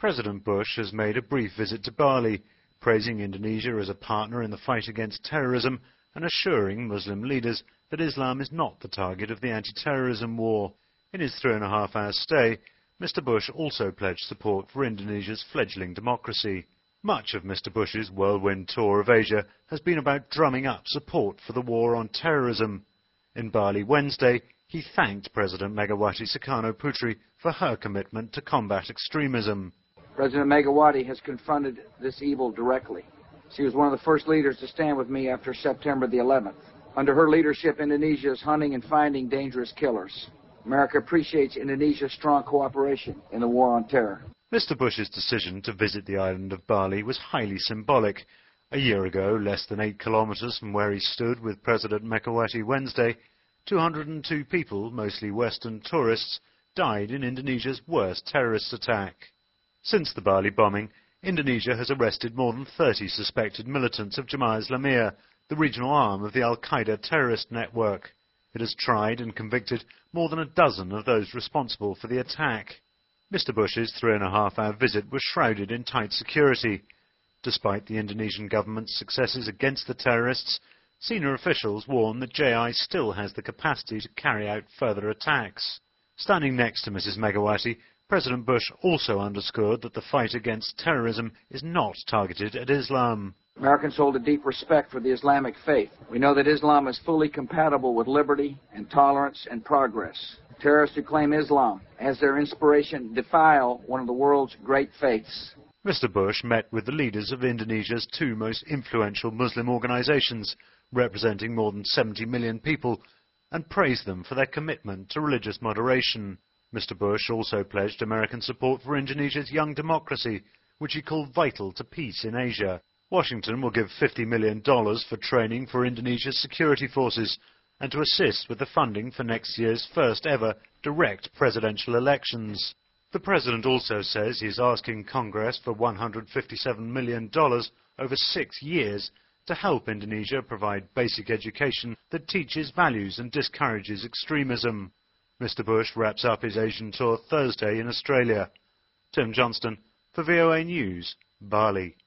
President Bush has made a brief visit to Bali, praising Indonesia as a partner in the fight against terrorism and assuring Muslim leaders that Islam is not the target of the anti-terrorism war. In his 3.5-hour stay, Mr. Bush also pledged support for Indonesia's fledgling democracy. Much of Mr. Bush's whirlwind tour of Asia has been about drumming up support for the war on terrorism. In Bali Wednesday, he thanked President Megawati Sukarno-Putri for her commitment to combat extremism. President Megawati has confronted this evil directly. She was one of the first leaders to stand with me after September the 11th. Under her leadership, Indonesia is hunting and finding dangerous killers. America appreciates Indonesia's strong cooperation in the war on terror. Mr. Bush's decision to visit the island of Bali was highly symbolic. A year ago, less than 8 kilometres from where he stood with President Megawati Wednesday, 202 people, mostly Western tourists, died in Indonesia's worst terrorist attack. Since the Bali bombing, Indonesia has arrested more than 30 suspected militants of Jemaah Islamiyah, the regional arm of the Al-Qaeda terrorist network. It has tried and convicted more than a dozen of those responsible for the attack. Mr. Bush's 3.5-hour visit was shrouded in tight security. Despite the Indonesian government's successes against the terrorists, senior officials warn that JI still has the capacity to carry out further attacks. Standing next to Mrs. Megawati, President Bush also underscored that the fight against terrorism is not targeted at Islam. Americans hold a deep respect for the Islamic faith. We know that Islam is fully compatible with liberty and tolerance and progress. Terrorists who claim Islam as their inspiration defile one of the world's great faiths. Mr. Bush met with the leaders of Indonesia's 2 most influential Muslim organizations, representing more than 70 million people, and praised them for their commitment to religious moderation. Mr. Bush also pledged American support for Indonesia's young democracy, which he called vital to peace in Asia. Washington will give $50 million for training for Indonesia's security forces and to assist with the funding for next year's first ever direct presidential elections. The President also says he is asking Congress for $157 million over 6 years to help Indonesia provide basic education that teaches values and discourages extremism. Mr. Bush wraps up his Asian tour Thursday in Australia. Tim Johnston for VOA News, Bali.